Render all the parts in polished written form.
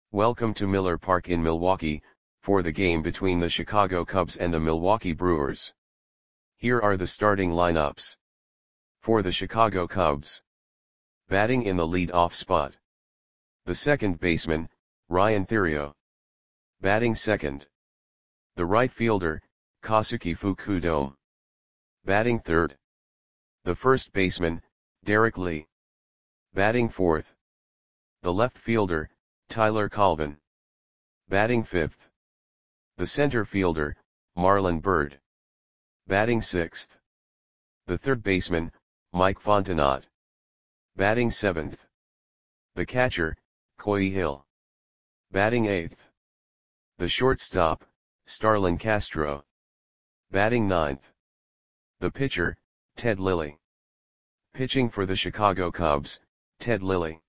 Welcome to Miller Park in Milwaukee, for the game between the Chicago Cubs and the Milwaukee Brewers. Here are the starting lineups. For the Chicago Cubs. Batting in the lead-off spot. The second baseman, Ryan Theriot. Batting second. The right fielder, Kosuke Fukudome. Batting third. The first baseman, Derek Lee. Batting fourth. The left fielder, Tyler Colvin. Batting fifth. The center fielder, Marlon Byrd. Batting sixth. The third baseman, Mike Fontenot. Batting seventh. The catcher, Coy Hill. Batting eighth. The shortstop, Starlin Castro. Batting ninth. The pitcher, Ted Lilly. Pitching for the Chicago Cubs, Ted Lilly.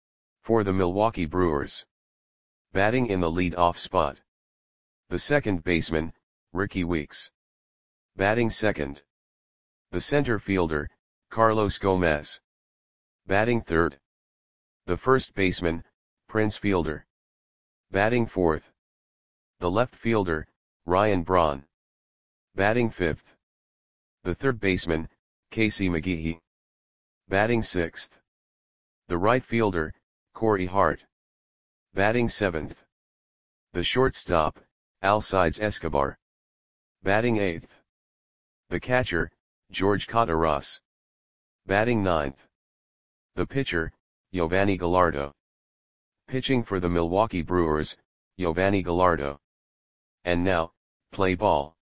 For the Milwaukee Brewers. Batting in the lead-off spot. The second baseman, Ricky Weeks. Batting second. The center fielder, Carlos Gomez. Batting third. The first baseman, Prince Fielder. Batting fourth. The left fielder, Ryan Braun. Batting fifth. The third baseman, Casey McGehee. Batting sixth. The right fielder, Corey Hart. Batting seventh. The shortstop, Alcides Escobar. Batting eighth. The catcher, George Cotaras. Batting ninth. The pitcher, Yovani Gallardo. Pitching for the Milwaukee Brewers, Yovani Gallardo. And now, play ball.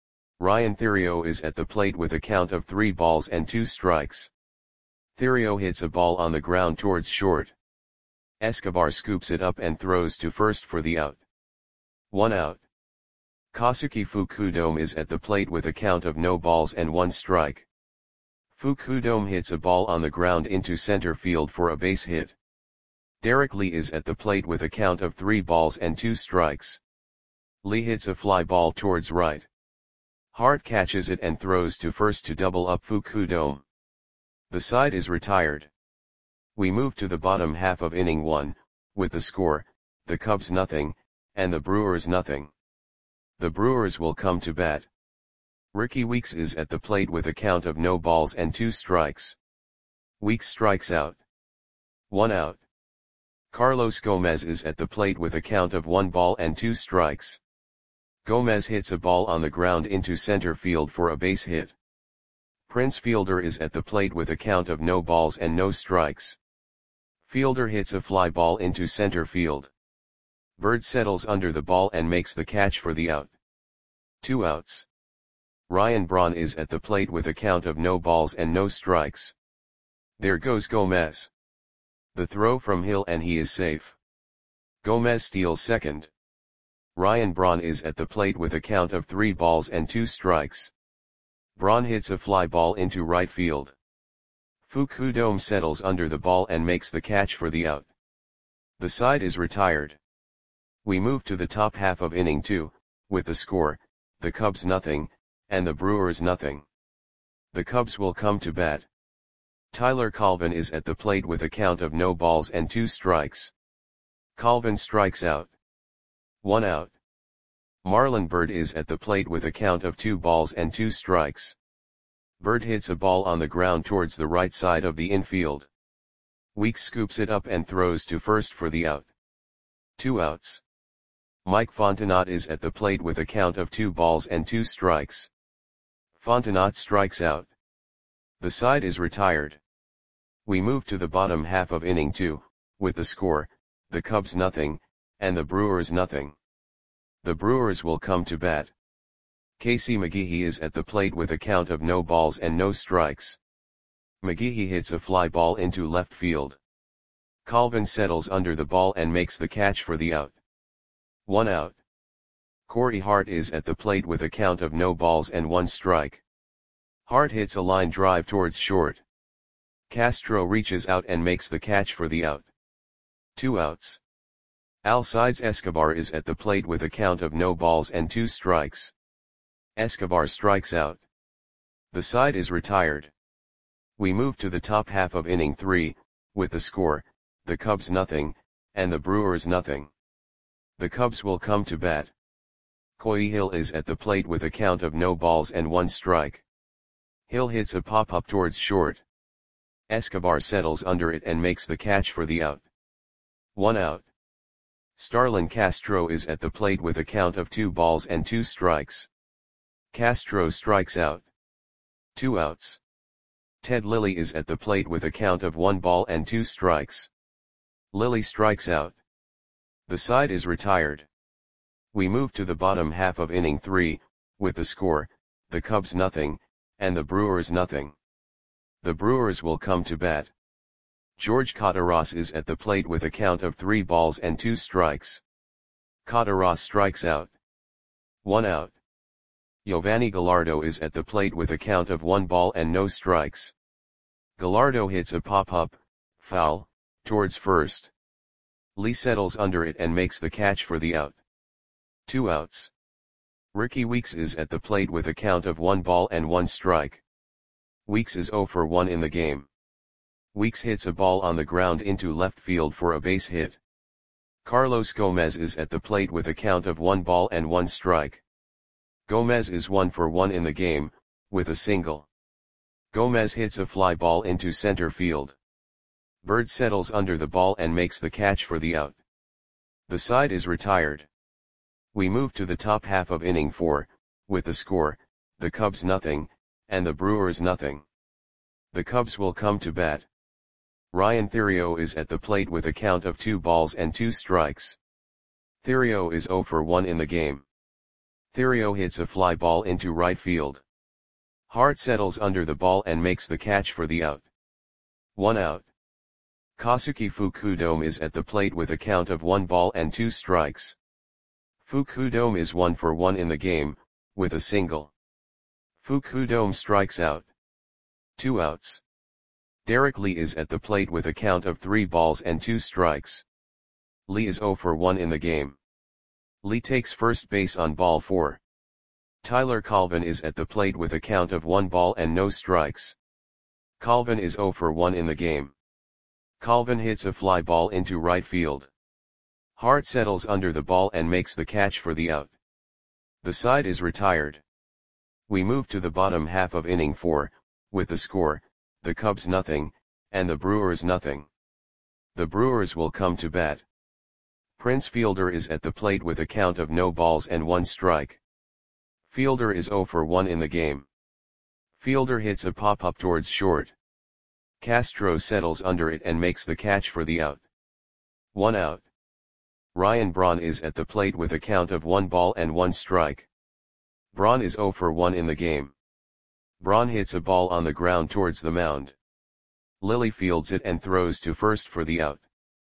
Ryan Theriot is at the plate with a count of 3 balls and 2 strikes. Theriot hits a ball on the ground towards short. Escobar scoops it up and throws to first for the out. 1 out. Kosuke Fukudome is at the plate with a count of no balls and 1 strike. Fukudome hits a ball on the ground into center field for a base hit. Derek Lee is at the plate with a count of 3 balls and 2 strikes. Lee hits a fly ball towards right. Hart catches it and throws to first to double up Fukudome. The side is retired. We move to the bottom half of inning 1, with the score, the Cubs nothing, and the Brewers nothing. The Brewers will come to bat. Ricky Weeks is at the plate with a count of no balls and 2 strikes. Weeks strikes out. 1 out. Carlos Gomez is at the plate with a count of 1 ball and 2 strikes. Gomez hits a ball on the ground into center field for a base hit. Prince Fielder is at the plate with a count of no balls and no strikes. Fielder hits a fly ball into center field. Byrd settles under the ball and makes the catch for the out. 2 outs. Ryan Braun is at the plate with a count of no balls and no strikes. There goes Gomez. The throw from Hill and he is safe. Gomez steals second. Ryan Braun is at the plate with a count of 3 balls and 2 strikes. Braun hits a fly ball into right field. Fukudome settles under the ball and makes the catch for the out. The side is retired. We move to the top half of inning 2, with the score, the Cubs nothing, and the Brewers nothing. The Cubs will come to bat. Tyler Colvin is at the plate with a count of no balls and 2 strikes. Colvin strikes out. 1 out. Marlon Byrd is at the plate with a count of 2 balls and 2 strikes. Byrd hits a ball on the ground towards the right side of the infield. Weeks scoops it up and throws to first for the out. 2 outs. Mike Fontenot is at the plate with a count of 2 balls and 2 strikes. Fontenot strikes out. The side is retired. We move to the bottom half of inning 2, with the score, the Cubs nothing, and the Brewers nothing. The Brewers will come to bat. Casey McGehee is at the plate with a count of no balls and no strikes. McGehee hits a fly ball into left field. Colvin settles under the ball and makes the catch for the out. 1 out. Corey Hart is at the plate with a count of no balls and 1 strike. Hart hits a line drive towards short. Castro reaches out and makes the catch for the out. 2 outs. Alcides Escobar is at the plate with a count of no balls and 2 strikes. Escobar strikes out. The side is retired. We move to the top half of inning 3, with the score, the Cubs nothing, and the Brewers nothing. The Cubs will come to bat. Coy Hill is at the plate with a count of no balls and 1 strike. Hill hits a pop-up towards short. Escobar settles under it and makes the catch for the out. 1 out. Starlin Castro is at the plate with a count of 2 balls and 2 strikes. Castro strikes out. 2 outs. Ted Lilly is at the plate with a count of 1 ball and 2 strikes. Lilly strikes out. The side is retired. We move to the bottom half of inning 3, with the score, the Cubs nothing, and the Brewers nothing. The Brewers will come to bat. George Cotaras is at the plate with a count of 3 balls and 2 strikes. Cotaras strikes out. 1 out. Giovanni Gallardo is at the plate with a count of 1 ball and no strikes. Gallardo hits a pop-up, foul, towards first. Lee settles under it and makes the catch for the out. 2 outs. Ricky Weeks is at the plate with a count of 1 ball and 1 strike. Weeks is 0 for 1 in the game. Weeks hits a ball on the ground into left field for a base hit. Carlos Gomez is at the plate with a count of 1 ball and 1 strike. Gomez is 1 for 1 in the game, with a single. Gomez hits a fly ball into center field. Bird settles under the ball and makes the catch for the out. The side is retired. We move to the top half of inning 4, with the score, the Cubs nothing, and the Brewers nothing. The Cubs will come to bat. Ryan Theriot is at the plate with a count of 2 balls and 2 strikes. Theriot is 0 for 1 in the game. Theriot hits a fly ball into right field. Hart settles under the ball and makes the catch for the out. 1 out. Kosuke Fukudome is at the plate with a count of 1 ball and 2 strikes. Fukudome is 1 for 1 in the game, with a single. Fukudome strikes out. 2 outs. Derek Lee is at the plate with a count of 3 balls and 2 strikes. Lee is 0 for 1 in the game. Lee takes first base on ball 4. Tyler Colvin is at the plate with a count of 1 ball and no strikes. Colvin is 0 for 1 in the game. Colvin hits a fly ball into right field. Hart settles under the ball and makes the catch for the out. The side is retired. We move to the bottom half of inning 4, with the score, the Cubs nothing, and the Brewers nothing. The Brewers will come to bat. Prince Fielder is at the plate with a count of no balls and 1 strike. Fielder is 0 for 1 in the game. Fielder hits a pop-up towards short. Castro settles under it and makes the catch for the out. 1 out. Ryan Braun is at the plate with a count of 1 ball and 1 strike. Braun is 0 for 1 in the game. Braun hits a ball on the ground towards the mound. Lilly fields it and throws to first for the out.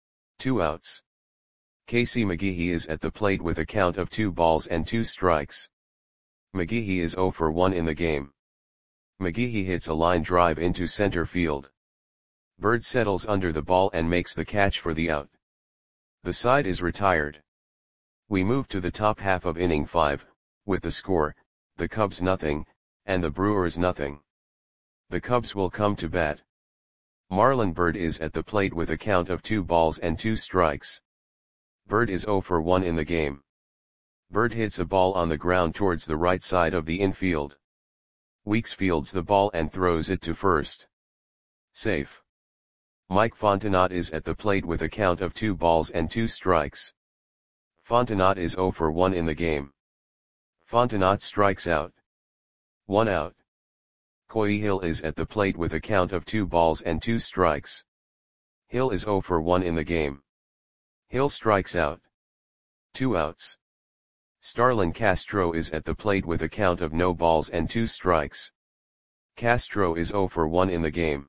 2 outs. Casey McGehee is at the plate with a count of 2 balls and 2 strikes. McGehee is 0 for 1 in the game. McGehee hits a line drive into center field. Bird settles under the ball and makes the catch for the out. The side is retired. We move to the top half of inning 5, with the score, the Cubs nothing, and the Brewers nothing. The Cubs will come to bat. Marlon Byrd is at the plate with a count of 2 balls and 2 strikes. Byrd is 0 for 1 in the game. Byrd hits a ball on the ground towards the right side of the infield. Weeks fields the ball and throws it to first. Safe. Mike Fontenot is at the plate with a count of 2 balls and 2 strikes. Fontenot is 0 for 1 in the game. Fontenot strikes out. 1 out. Coy Hill is at the plate with a count of 2 balls and 2 strikes. Hill is 0 for 1 in the game. Hill strikes out. 2 outs. Starlin Castro is at the plate with a count of no balls and 2 strikes. Castro is 0 for 1 in the game.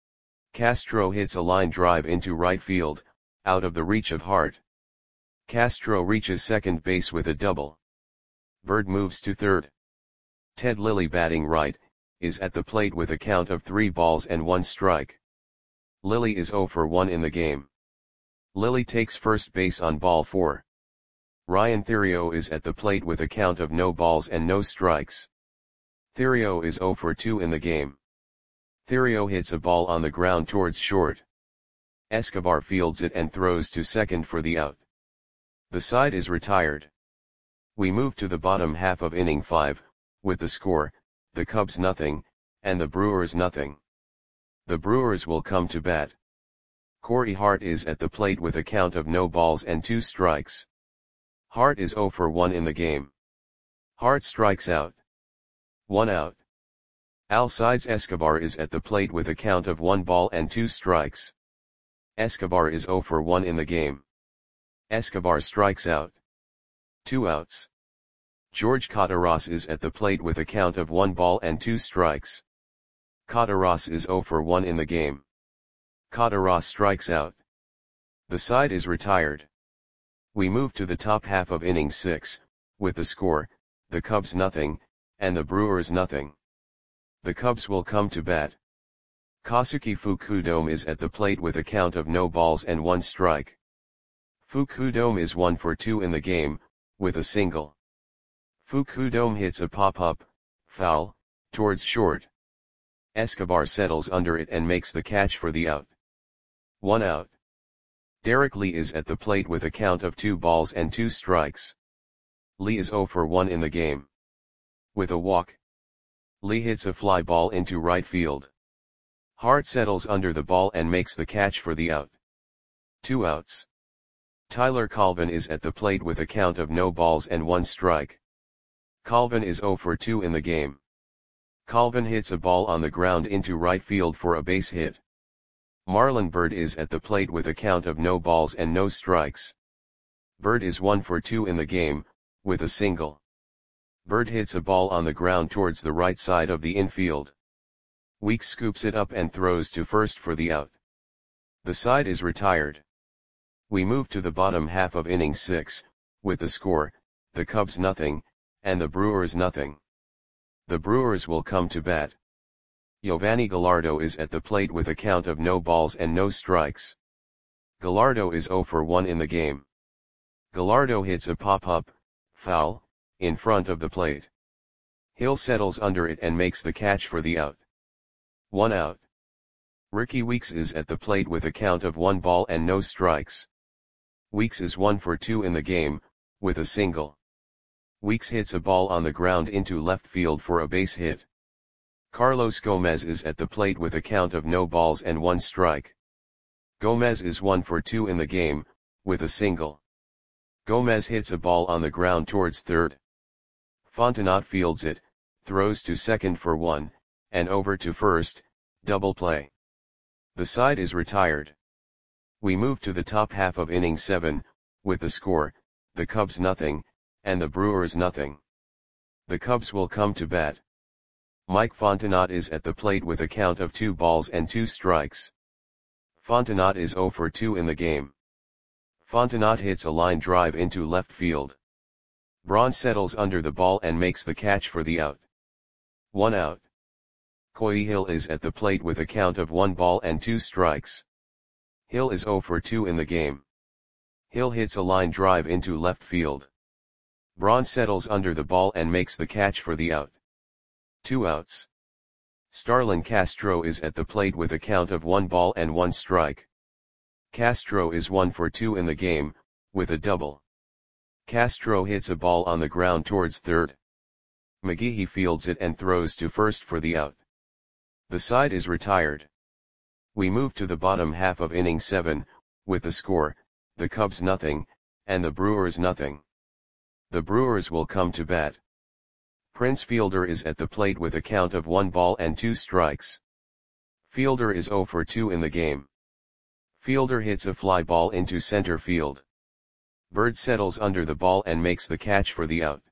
Castro hits a line drive into right field, out of the reach of Hart. Castro reaches second base with a double. Byrd moves to third. Ted Lilly, batting right, is at the plate with a count of 3 balls and 1 strike. Lilly is 0 for 1 in the game. Lilly takes first base on ball 4. Ryan Theriot is at the plate with a count of no balls and no strikes. Theriot is 0 for 2 in the game. Theriot hits a ball on the ground towards short. Escobar fields it and throws to second for the out. The side is retired. We move to the bottom half of inning 5, with the score, the Cubs nothing, and the Brewers nothing. The Brewers will come to bat. Corey Hart is at the plate with a count of no balls and 2 strikes. Hart is 0 for 1 in the game. Hart strikes out. 1 out. Alcides Escobar is at the plate with a count of 1 ball and 2 strikes. Escobar is 0 for 1 in the game. Escobar strikes out. 2 outs. George Cataras is at the plate with a count of 1 ball and 2 strikes. Cataras is 0 for 1 in the game. Cataras strikes out. The side is retired. We move to the top half of inning 6, with the score, the Cubs nothing, and the Brewers nothing. The Cubs will come to bat. Kosuke Fukudome is at the plate with a count of no balls and 1 strike. Fukudome is 1 for 2 in the game, with a single. Fukudome hits a pop-up, foul, towards short. Escobar settles under it and makes the catch for the out. 1 out. Derek Lee is at the plate with a count of 2 balls and 2 strikes. Lee is 0 for 1 in the game. With a walk, Lee hits a fly ball into right field. Hart settles under the ball and makes the catch for the out. 2 outs. Tyler Colvin is at the plate with a count of no balls and 1 strike. Colvin is 0 for 2 in the game. Colvin hits a ball on the ground into right field for a base hit. Marlon Byrd is at the plate with a count of no balls and no strikes. Byrd is 1 for 2 in the game, with a single. Byrd hits a ball on the ground towards the right side of the infield. Weeks scoops it up and throws to first for the out. The side is retired. We move to the bottom half of inning 6, with the score, the Cubs nothing, and the Brewers nothing. The Brewers will come to bat. Giovanni Gallardo is at the plate with a count of no balls and no strikes. Gallardo is 0 for 1 in the game. Gallardo hits a pop-up, foul, in front of the plate. Hill settles under it and makes the catch for the out. 1 out. Ricky Weeks is at the plate with a count of 1 ball and no strikes. Weeks is 1 for 2 in the game, with a single. Weeks hits a ball on the ground into left field for a base hit. Carlos Gomez is at the plate with a count of no balls and 1 strike. Gomez is 1 for 2 in the game, with a single. Gomez hits a ball on the ground towards third. Fontenot fields it, throws to second for 1, and over to first, double play. The side is retired. We move to the top half of inning 7, with the score, the Cubs nothing, and the Brewers nothing. The Cubs will come to bat. Mike Fontenot is at the plate with a count of 2 balls and 2 strikes. Fontenot is 0 for 2 in the game. Fontenot hits a line drive into left field. Braun settles under the ball and makes the catch for the out. 1 out. Coy Hill is at the plate with a count of 1 ball and 2 strikes. Hill is 0 for 2 in the game. Hill hits a line drive into left field. Braun settles under the ball and makes the catch for the out. 2 outs. Starlin Castro is at the plate with a count of 1 ball and 1 strike. Castro is 1 for 2 in the game, with a double. Castro hits a ball on the ground towards third. McGehee fields it and throws to first for the out. The side is retired. We move to the bottom half of inning 7, with the score, the Cubs nothing, and the Brewers nothing. The Brewers will come to bat. Prince Fielder is at the plate with a count of 1 ball and 2 strikes. Fielder is 0 for 2 in the game. Fielder hits a fly ball into center field. Bird settles under the ball and makes the catch for the out.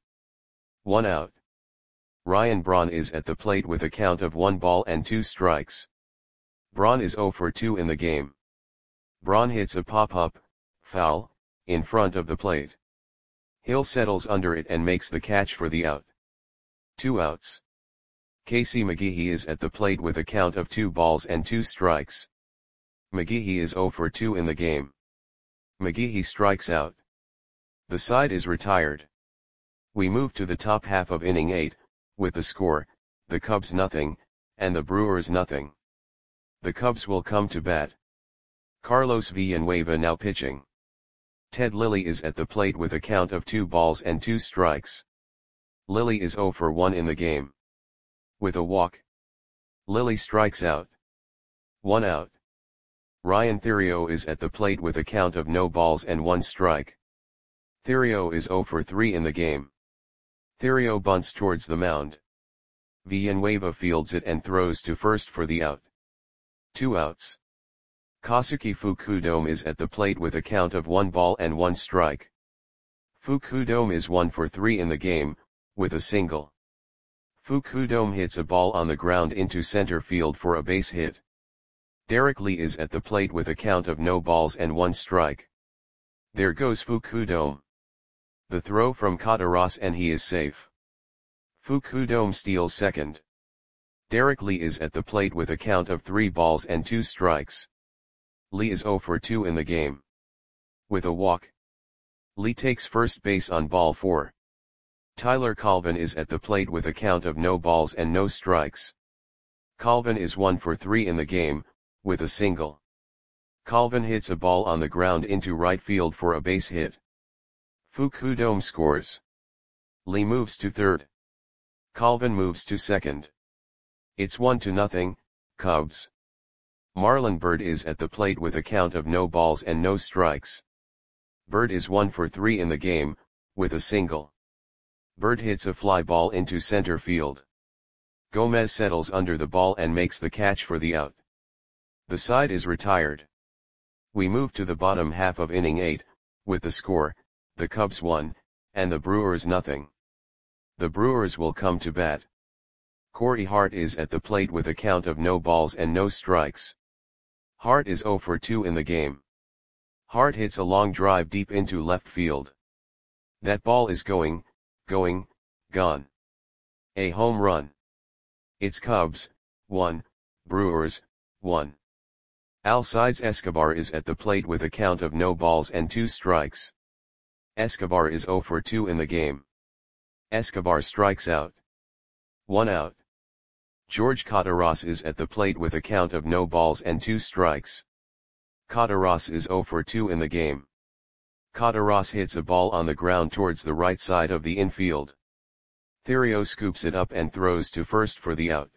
1 out. Ryan Braun is at the plate with a count of 1 ball and 2 strikes. Braun is 0 for 2 in the game. Braun hits a pop-up, foul, in front of the plate. Hill settles under it and makes the catch for the out. 2 outs. Casey McGehee is at the plate with a count of 2 balls and 2 strikes. McGehee is 0 for 2 in the game. McGehee strikes out. The side is retired. We move to the top half of inning 8, with the score, the Cubs nothing, and the Brewers nothing. The Cubs will come to bat. Carlos Villanueva now pitching. Ted Lilly is at the plate with a count of 2 balls and 2 strikes. Lilly is 0 for 1 in the game. With a walk, Lilly strikes out. 1 out. Ryan Theriot is at the plate with a count of no balls and 1 strike. Theriot is 0 for 3 in the game. Theriot bunts towards the mound. Villanueva fields it and throws to first for the out. 2 outs. Kosuke Fukudome is at the plate with a count of 1 ball and 1 strike. Fukudome is 1 for 3 in the game, with a single. Fukudome hits a ball on the ground into center field for a base hit. Derek Lee is at the plate with a count of no balls and 1 strike. There goes Fukudome. The throw from Kataras and he is safe. Fukudome steals second. Derek Lee is at the plate with a count of 3 balls and 2 strikes. Lee is 0 for 2 in the game. With a walk, Lee takes first base on ball 4. Tyler Colvin is at the plate with a count of no balls and no strikes. Colvin is 1 for 3 in the game, with a single. Colvin hits a ball on the ground into right field for a base hit. Fukudome scores. Lee moves to third. Colvin moves to second. It's 1-0, Cubs. Marlon Byrd is at the plate with a count of no balls and no strikes. Byrd is 1 for 3 in the game, with a single. Byrd hits a fly ball into center field. Gomez settles under the ball and makes the catch for the out. The side is retired. We move to the bottom half of inning 8, with the score, the Cubs 1, and the Brewers 0. The Brewers will come to bat. Corey Hart is at the plate with a count of no balls and no strikes. Hart is 0 for 2 in the game. Hart hits a long drive deep into left field. That ball is gone. A home run. It's Cubs 1, Brewers 1. Alcides Escobar is at the plate with a count of no balls and 2 strikes. Escobar is 0 for 2 in the game. Escobar strikes out. 1 out. George Kataras is at the plate with a count of no balls and 2 strikes. Kataras is 0 for 2 in the game. Kataras hits a ball on the ground towards the right side of the infield. Theriot scoops it up and throws to first for the out.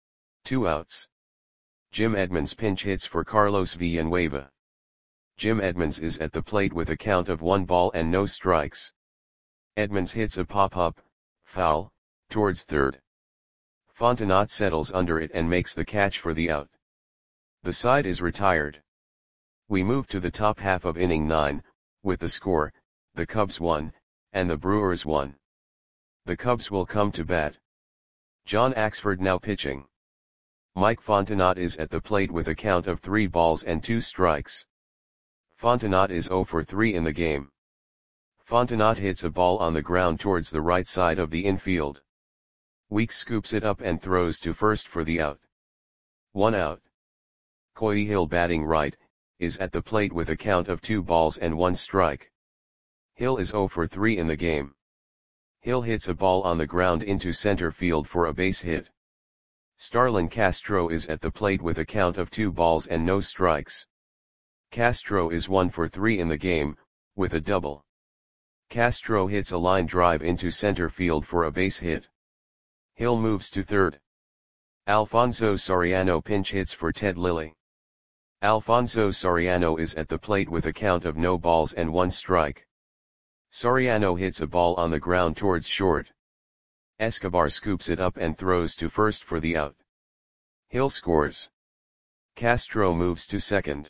2 outs. Jim Edmonds pinch hits for Carlos Villanueva. Jim Edmonds is at the plate with a count of 1 ball and no strikes. Edmonds hits a pop-up, foul, towards third. Fontenot settles under it and makes the catch for the out. The side is retired. We move to the top half of inning 9, with the score, the Cubs 1, and the Brewers 1. The Cubs will come to bat. John Axford now pitching. Mike Fontenot is at the plate with a count of 3 balls and 2 strikes. Fontenot is 0 for 3 in the game. Fontenot hits a ball on the ground towards the right side of the infield. Weeks scoops it up and throws to first for the out. 1 out. Coy Hill batting right, is at the plate with a count of 2 balls and 1 strike. Hill is 0 for 3 in the game. Hill hits a ball on the ground into center field for a base hit. Starlin Castro is at the plate with a count of 2 balls and no strikes. Castro is 1 for 3 in the game, with a double. Castro hits a line drive into center field for a base hit. Hill moves to third. Alfonso Soriano pinch hits for Ted Lilly. Alfonso Soriano is at the plate with a count of no balls and 1 strike. Soriano hits a ball on the ground towards short. Escobar scoops it up and throws to first for the out. Hill scores. Castro moves to second.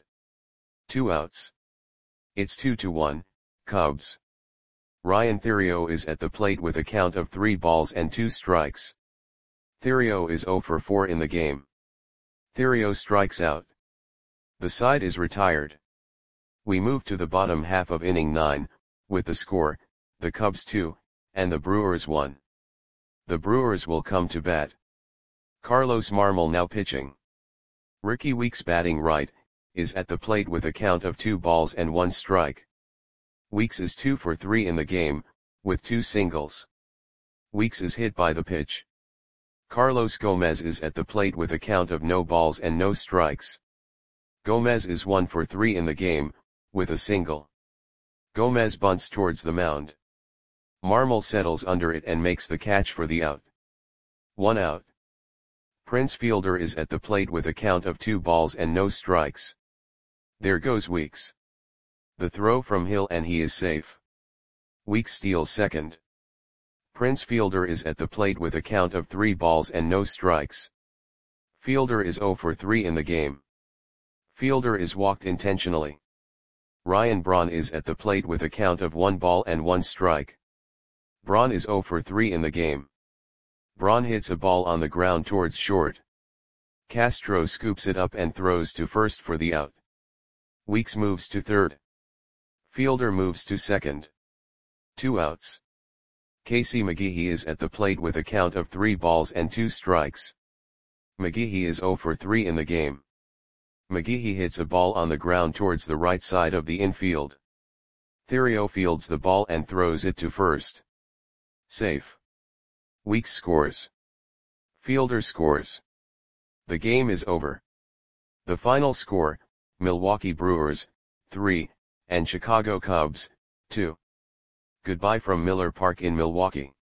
2 outs. It's 2-1, Cubs. Ryan Theriot is at the plate with a count of 3 balls and 2 strikes. Theriot is 0 for 4 in the game. Theriot strikes out. The side is retired. We move to the bottom half of inning 9, with the score, the Cubs 2, and the Brewers 1. The Brewers will come to bat. Carlos Marmol now pitching. Ricky Weeks batting right, is at the plate with a count of 2 balls and 1 strike. Weeks is 2 for 3 in the game, with 2 singles. Weeks is hit by the pitch. Carlos Gomez is at the plate with a count of no balls and no strikes. Gomez is 1 for 3 in the game, with a single. Gomez bunts towards the mound. Marmol settles under it and makes the catch for the out. 1 out. Prince Fielder is at the plate with a count of 2 balls and no strikes. There goes Weeks. The throw from Hill and he is safe. Weeks steals second. Prince Fielder is at the plate with a count of 3 balls and no strikes. Fielder is 0 for 3 in the game. Fielder is walked intentionally. Ryan Braun is at the plate with a count of 1 ball and 1 strike. Braun is 0 for 3 in the game. Braun hits a ball on the ground towards short. Castro scoops it up and throws to first for the out. Weeks moves to third. Fielder moves to second. 2 outs. Casey McGehee is at the plate with a count of 3 balls and 2 strikes. McGehee is 0 for 3 in the game. McGehee hits a ball on the ground towards the right side of the infield. Theriot fields the ball and throws it to first. Safe. Weeks scores. Fielder scores. The game is over. The final score, Milwaukee Brewers, 3, and Chicago Cubs, 2. Goodbye from Miller Park in Milwaukee.